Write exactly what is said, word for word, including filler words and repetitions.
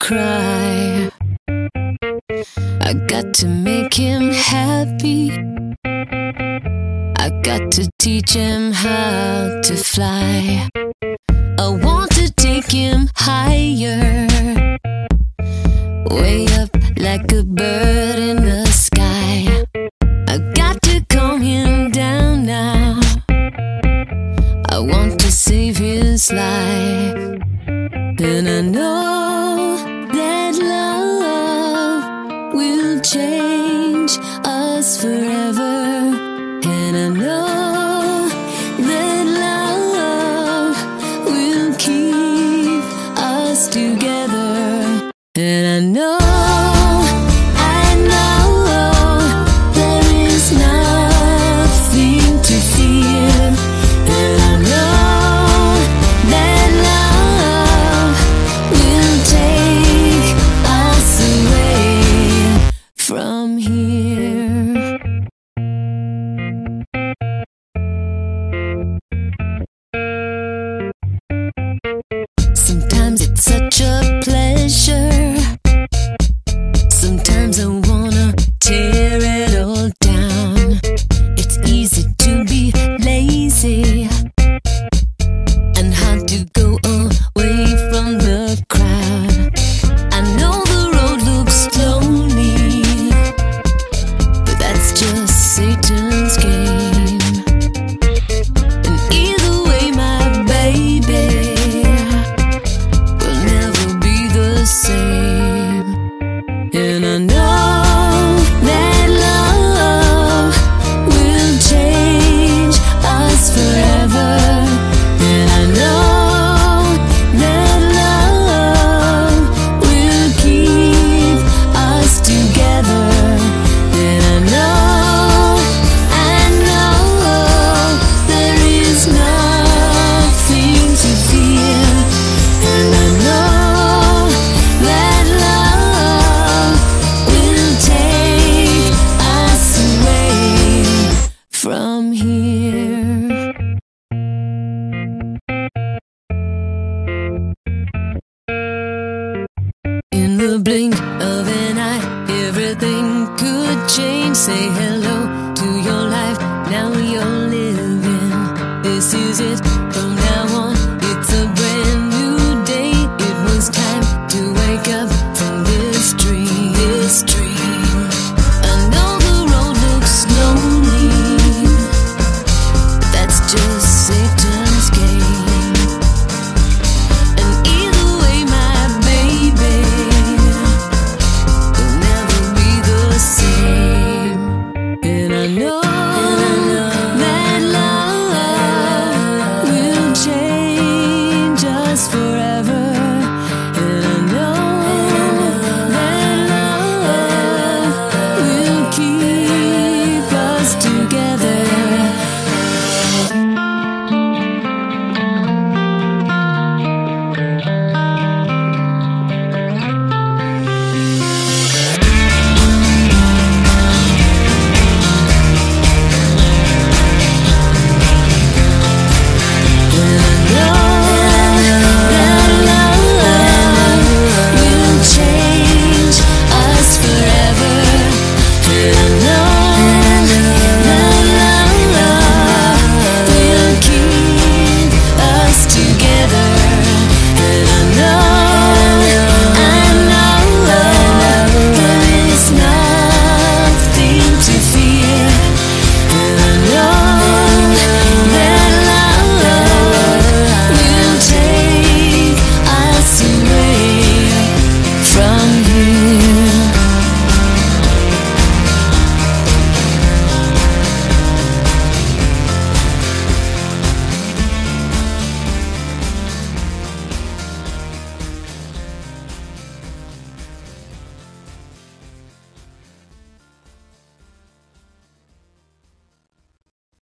cry. I got to make him happy. I got to teach him how to fly. I want to take him higher, way up like a bird in the sky. I got to calm him down now. I want to save his life. And I know that love will change us forever. And I know that love will keep us together. And I know, I know there is nothing to fear. And I know that love will take us away from here. Sometimes it's such a pleasure. Sometimes I wanna tear it all down. It's easy to be lazy and hard to go away from the crowd. I know the road looks lonely, but that's just Satan's game. And either way, my baby will never be the same. And I know that love will change us forever. And I know that love will keep us together. And I know, I know there is nothing to fear. And I know that love will take us away from here. In the blink of an eye, everything could change. Say hello